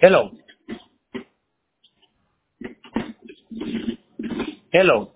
Hello. Hello.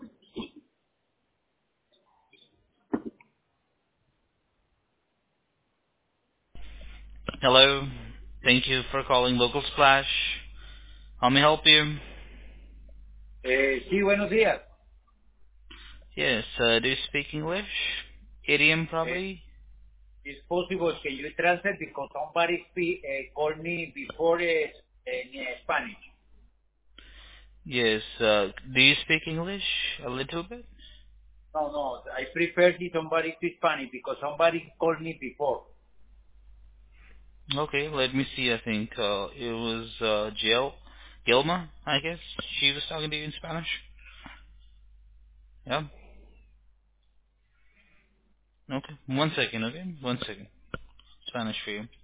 Hello. Thank you for calling Local Splash. How may I help you? Sí, buenos días. Yes, do you speak English? Idiom Eh, probably? it's possible can you translate because somebody called me before in Spanish. Yes, do you speak English a little bit? No, no, I prefer if somebody speak Spanish because somebody called me before. Okay, let me see. I think it was Gilma, I guess. She was talking to you in Spanish. Yeah. Okay. 1 second, okay? 1 second. Spanish for you.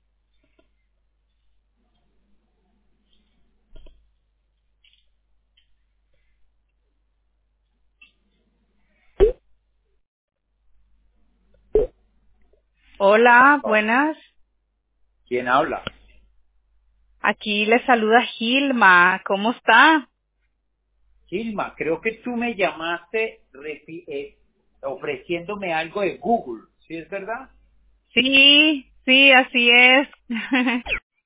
Hola, Oh, buenas. ¿quién habla? Aquí le saluda Gilma. ¿Cómo está? Gilma, creo que tú me llamaste ofreciéndome algo de Google. ¿Sí es verdad? Sí, sí, así es.